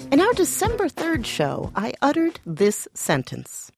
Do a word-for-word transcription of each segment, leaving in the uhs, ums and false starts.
In our December third show, I uttered this sentence.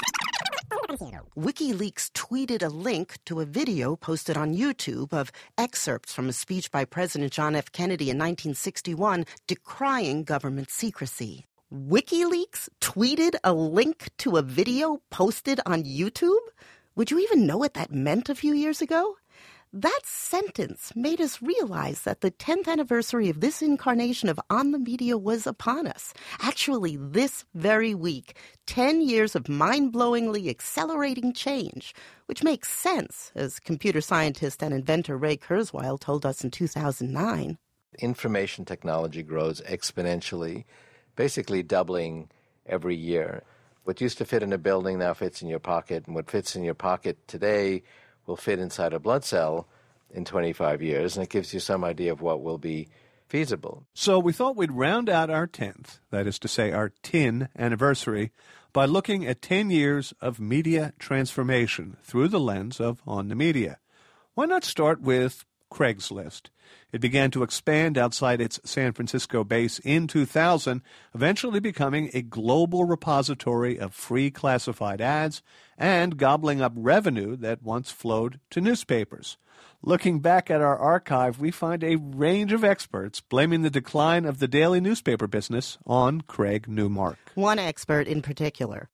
WikiLeaks tweeted a link to a video posted on YouTube of excerpts from a speech by President John F. Kennedy in nineteen sixty-one decrying government secrecy. WikiLeaks tweeted a link to a video posted on YouTube? Would you even know what that meant a few years ago? That sentence made us realize that the tenth anniversary of this incarnation of On the Media was upon us. Actually, this very week, ten years of mind-blowingly accelerating change, which makes sense, as computer scientist and inventor Ray Kurzweil told us in two thousand nine. Information technology grows exponentially, basically doubling every year. What used to fit in a building now fits in your pocket, and what fits in your pocket today will fit inside a blood cell in twenty-five years, and it gives you some idea of what will be feasible. So we thought we'd round out our tenth, that is to say our tin anniversary, by looking at ten years of media transformation through the lens of On the Media. Why not start with Craigslist? It began to expand outside its San Francisco base in two thousand, eventually becoming a global repository of free classified ads and gobbling up revenue that once flowed to newspapers. Looking back at our archive, we find a range of experts blaming the decline of the daily newspaper business on Craig Newmark. One expert in particular.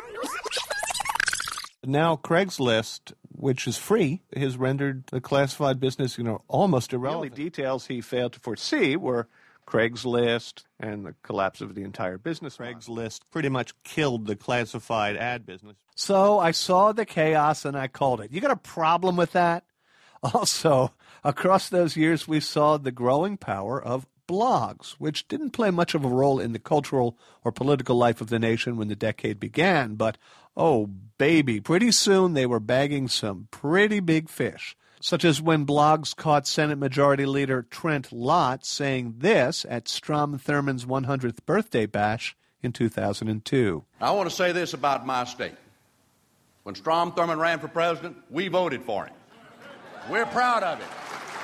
Now Craigslist, which is free, has rendered the classified business, you know, almost irrelevant. The only details he failed to foresee were Craigslist and the collapse of the entire business. Craigslist pretty much killed the classified ad business. So I saw the chaos and I called it. You got a problem with that? Also, across those years, we saw the growing power of blogs, which didn't play much of a role in the cultural or political life of the nation when the decade began, but oh, baby, pretty soon they were bagging some pretty big fish, such as when blogs caught Senate Majority Leader Trent Lott saying this at Strom Thurmond's one hundredth birthday bash in two thousand two. I want to say this about my state. When Strom Thurmond ran for president, we voted for him. We're proud of it.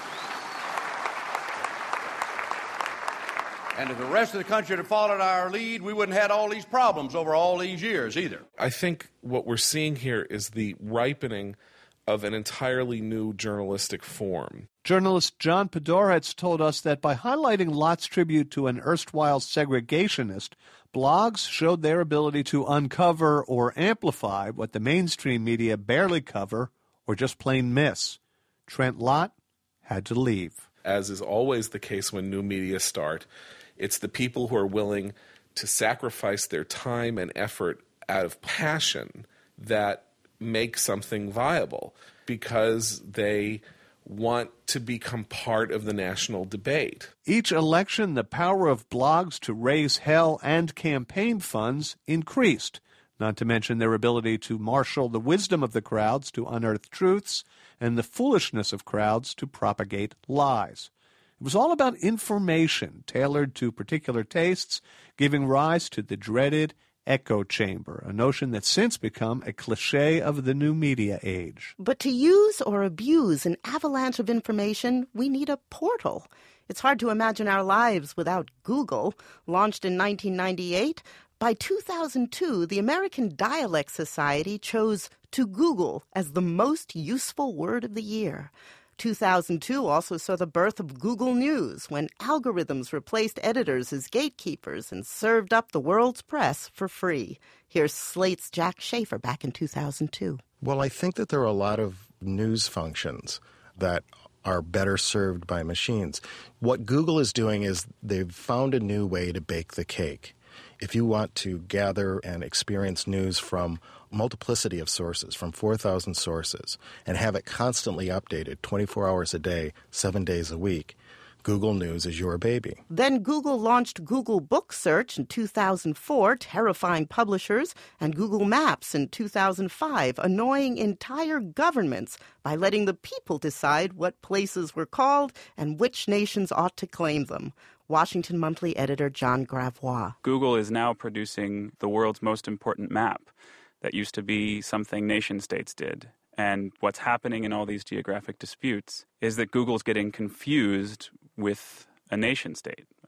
And if the rest of the country had followed our lead, we wouldn't have had all these problems over all these years either. I think what we're seeing here is the ripening of an entirely new journalistic form. Journalist John Podhoretz told us that by highlighting Lott's tribute to an erstwhile segregationist, blogs showed their ability to uncover or amplify what the mainstream media barely cover or just plain miss. Trent Lott had to leave. As is always the case when new media start, it's the people who are willing to sacrifice their time and effort out of passion that make something viable because they want to become part of the national debate. Each election, the power of blogs to raise hell and campaign funds increased, not to mention their ability to marshal the wisdom of the crowds to unearth truths and the foolishness of crowds to propagate lies. It was all about information tailored to particular tastes, giving rise to the dreaded echo chamber, a notion that's since become a cliche of the new media age. But to use or abuse an avalanche of information, we need a portal. It's hard to imagine our lives without Google. Launched in nineteen ninety-eight, by two thousand two, the American Dialect Society chose to Google as the most useful word of the year. two thousand two also saw the birth of Google News, when algorithms replaced editors as gatekeepers and served up the world's press for free. Here's Slate's Jack Schafer back in two thousand two. Well, I think that there are a lot of news functions that are better served by machines. What Google is doing is they've found a new way to bake the cake. If you want to gather and experience news from multiplicity of sources, from four thousand sources, and have it constantly updated twenty-four hours a day, seven days a week, Google News is your baby. Then Google launched Google Book Search in two thousand four, terrifying publishers, and Google Maps in two thousand five, annoying entire governments by letting the people decide what places were called and which nations ought to claim them. Washington Monthly editor John Gravois. Google is now producing the world's most important map that used to be something nation states did. And what's happening in all these geographic disputes is that Google's getting confused with a nation state.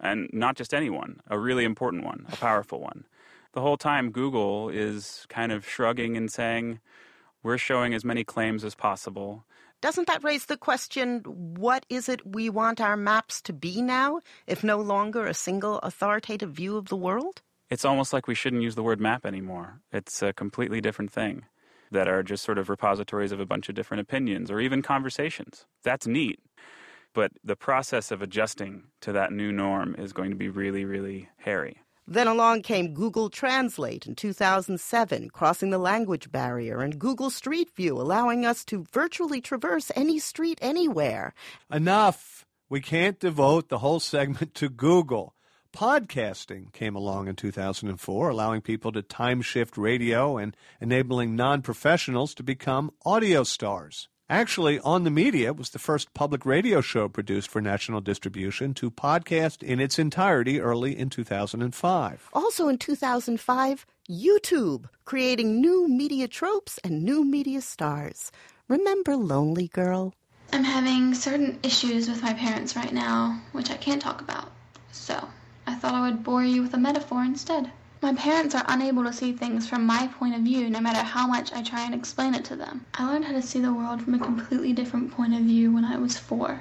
and not just anyone, a really important one, a powerful one. The whole time, Google is kind of shrugging and saying, we're showing as many claims as possible. Doesn't that raise the question, what is it we want our maps to be now, if no longer a single authoritative view of the world? It's almost like we shouldn't use the word map anymore. It's a completely different thing that are just sort of repositories of a bunch of different opinions or even conversations. That's neat. But the process of adjusting to that new norm is going to be really, really hairy. Then along came Google Translate in two thousand seven, crossing the language barrier, and Google Street View, allowing us to virtually traverse any street anywhere. Enough! We can't devote the whole segment to Google. Podcasting came along in two thousand four, allowing people to time-shift radio and enabling non-professionals to become audio stars. Actually, On the Media was the first public radio show produced for national distribution to podcast in its entirety early in two thousand five. Also in two thousand five, YouTube, creating new media tropes and new media stars. Remember Lonely Girl? I'm having certain issues with my parents right now, which I can't talk about. So, I thought I would bore you with a metaphor instead. My parents are unable to see things from my point of view no matter how much I try and explain it to them. I learned how to see the world from a completely different point of view when I was four.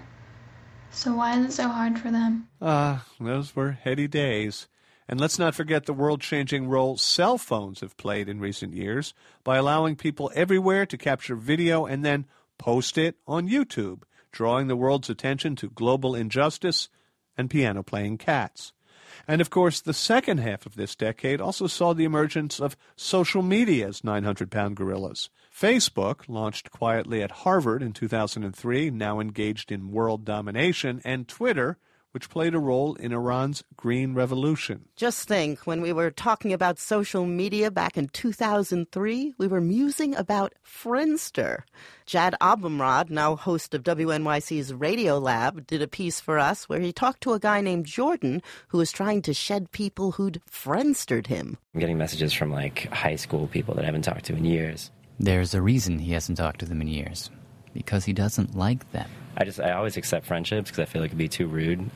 So why is it so hard for them? Ah, those were heady days. And let's not forget the world-changing role cell phones have played in recent years by allowing people everywhere to capture video and then post it on YouTube, drawing the world's attention to global injustice and piano-playing cats. And, of course, the second half of this decade also saw the emergence of social media as nine hundred pound gorillas. Facebook, launched quietly at Harvard in two thousand three, now engaged in world domination, and Twitter, which played a role in Iran's Green Revolution. Just think, when we were talking about social media back in two thousand three, we were musing about Friendster. Jad Abumrad, now host of W N Y C's Radio Lab, did a piece for us where he talked to a guy named Jordan who was trying to shed people who'd Friendstered him. I'm getting messages from, like, high school people that I haven't talked to in years. There's a reason he hasn't talked to them in years. Because he doesn't like them. I just I always accept friendships because I feel like it'd be too rude.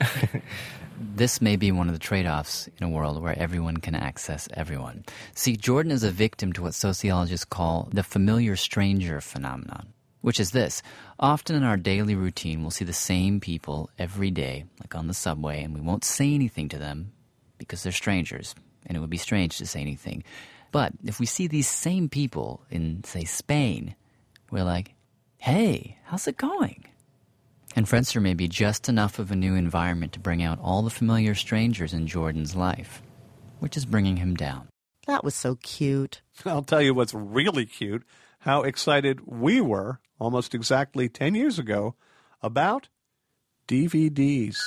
This may be one of the trade-offs in a world where everyone can access everyone. See, Jordan is a victim to what sociologists call the familiar stranger phenomenon, which is this. Often in our daily routine, we'll see the same people every day, like on the subway, and we won't say anything to them because they're strangers, and it would be strange to say anything. But if we see these same people in, say, Spain, we're like, hey, how's it going? And Friendster may be just enough of a new environment to bring out all the familiar strangers in Jordan's life, which is bringing him down. That was so cute. I'll tell you what's really cute, how excited we were almost exactly ten years ago about D V Ds.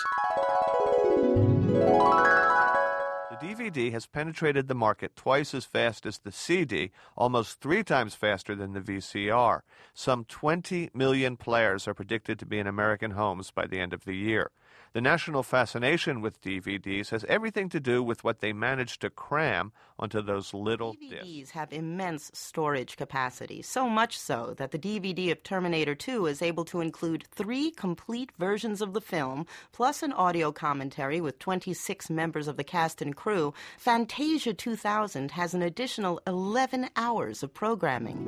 The D V D has penetrated the market twice as fast as the C D, almost three times faster than the V C R. Some twenty million players are predicted to be in American homes by the end of the year. The national fascination with D V Ds has everything to do with what they managed to cram onto those little discs. D V Ds have immense storage capacity, so much so that the D V D of Terminator two is able to include three complete versions of the film, plus an audio commentary with twenty-six members of the cast and crew. Fantasia two thousand has an additional eleven hours of programming.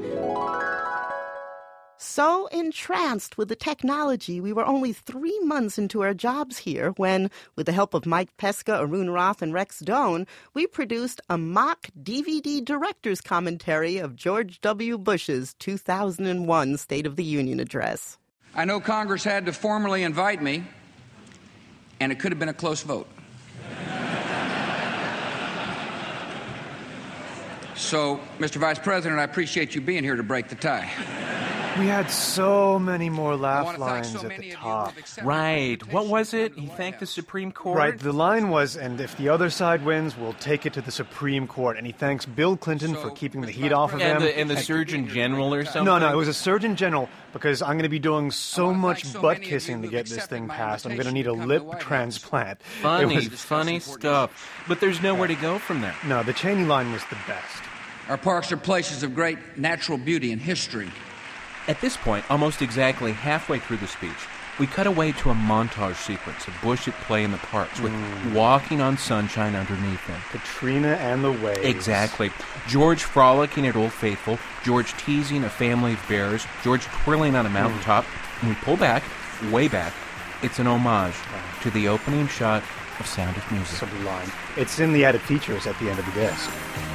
So entranced with the technology, we were only three months into our jobs here when, with the help of Mike Pesca, Arun Roth, and Rex Doan, we produced a mock D V D director's commentary of George W. Bush's two thousand one State of the Union address. I know Congress had to formally invite me, and it could have been a close vote. So, Mister Vice President, I appreciate you being here to break the tie. We had so many more laugh lines so at the top. Right. What was it? He thanked the Supreme Court? Right. The line was, and if the other side wins, we'll take it to the Supreme Court. And he thanks Bill Clinton so, for keeping the heat off of and him. The, and the Surgeon General or something? No, no, it was a Surgeon General because I'm going to be doing so much so butt kissing to get this thing passed. I'm going to need a lip transplant. Funny, was, funny stuff. But there's nowhere to go from there. No, the Cheney line was the best. Our parks are places of great natural beauty and history. At this point, almost exactly halfway through the speech, We cut away to a montage sequence of Bush at play in the parks with Mm. walking on sunshine underneath him. Katrina and the waves. Exactly. George frolicking at Old Faithful, George teasing a family of bears, George twirling on a mountaintop. And we pull back, way back. It's an homage to the opening shot of Sound of Music. Sublime. It's in the added features at the end of the disc.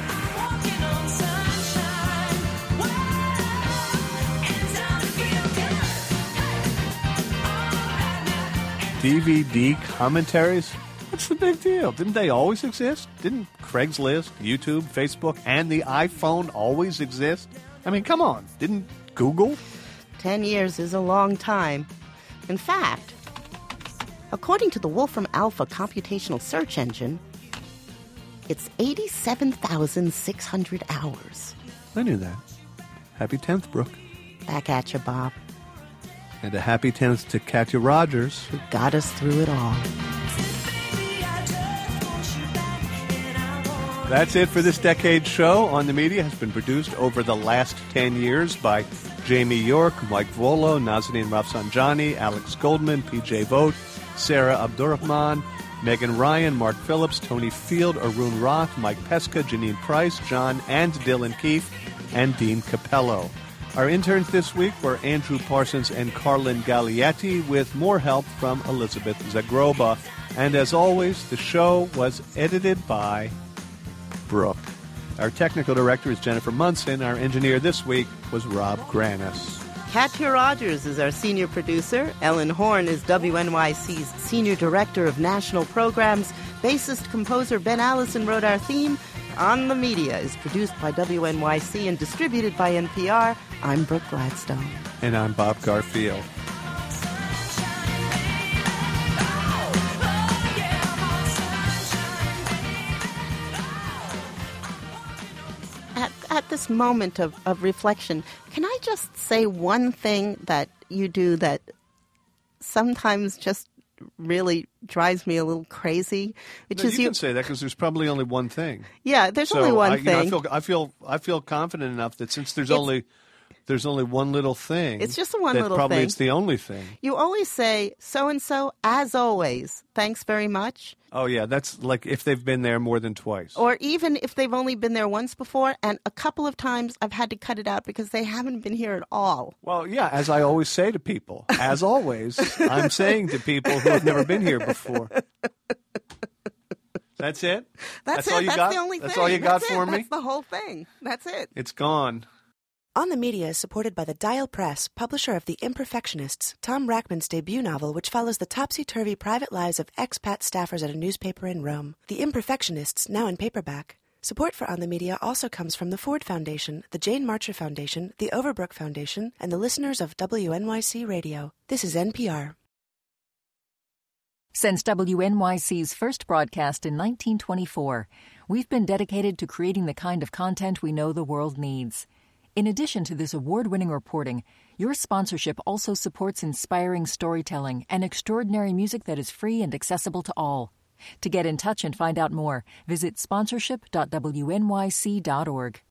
D V D commentaries? What's the big deal? Didn't they always exist? Didn't Craigslist, YouTube, Facebook, and the iPhone always exist? I mean, come on. Didn't Google? Ten years is a long time. In fact, according to the Wolfram Alpha computational search engine, it's eighty-seven thousand six hundred hours. I knew that. Happy tenth, Brooke. Back at you, Bob. And a happy tenth to Katya Rogers, who got us through it all. That's it for this decade's show. On the Media has been produced over the last ten years by Jamie York, Mike Volo, Nazanin Rafsanjani, Alex Goldman, P J Vogt, Sarah Abdurrahman, Megan Ryan, Mark Phillips, Tony Field, Arun Roth, Mike Pesca, Janine Price, John and Dylan Keefe, and Dean Capello. Our interns this week were Andrew Parsons and Carlin Gallietti, with more help from Elizabeth Zagroba. And as always, the show was edited by Brooke. Our technical director is Jennifer Munson. Our engineer this week was Rob Granis. Katya Rogers is our senior producer. Ellen Horn is W N Y C's senior director of national programs. Bassist-composer Ben Allison wrote our theme. On the Media is produced by W N Y C and distributed by N P R. I'm Brooke Gladstone. And I'm Bob Garfield. At, at this moment of, of reflection, can I just say one thing that you do that sometimes just really drives me a little crazy, which no, is you you can say that because there's probably only one thing. Yeah, there's so only one I, you thing. know, I feel I feel I feel confident enough that since there's It's- only there's only one little thing. It's just the one that little probably thing. it's the only thing. You always say, so-and-so, as always, thanks very much. Oh yeah, that's like if they've been there more than twice. Or even if they've only been there once before, and a couple of times I've had to cut it out because they haven't been here at all. Well, yeah, as I always say to people, as always, I'm saying to people who have never been here before. That's it? That's, That's it. all you That's got? the only That's thing. all you got That's for it. me? That's the whole thing. That's it. It's gone. On the Media is supported by the Dial Press, publisher of The Imperfectionists, Tom Rackman's debut novel, which follows the topsy-turvy private lives of expat staffers at a newspaper in Rome. The Imperfectionists, now in paperback. Support for On the Media also comes from the Ford Foundation, the Jane Marcher Foundation, the Overbrook Foundation, and the listeners of W N Y C Radio. This is N P R. Since W N Y C's first broadcast in nineteen twenty-four, we've been dedicated to creating the kind of content we know the world needs. In addition to this award-winning reporting, your sponsorship also supports inspiring storytelling and extraordinary music that is free and accessible to all. To get in touch and find out more, visit sponsorship dot w n y c dot org.